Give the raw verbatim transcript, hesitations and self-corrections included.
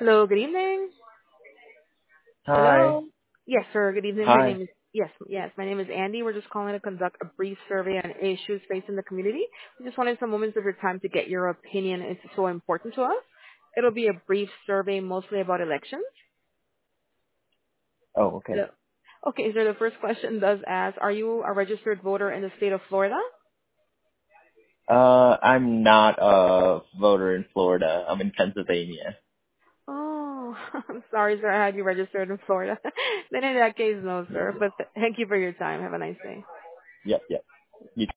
Hello, good evening. Hi. Hello. Yes, sir. Good evening. My Hi. name is yes, yes. My name is Andy. We're just calling to conduct a brief survey on issues facing the community. We just wanted some moments of your time to get your opinion. It's so important to us. It'll be a brief survey, mostly about elections. Oh, okay. Hello. Okay, so the first question does ask: Are you a registered voter in the state of Florida? Uh, I'm not a voter in Florida. I'm in Pennsylvania. Oh, I'm sorry, sir. I had you registered in Florida. Then in that case, no, sir. But th- thank you for your time. Have a nice day. Yep, yep. You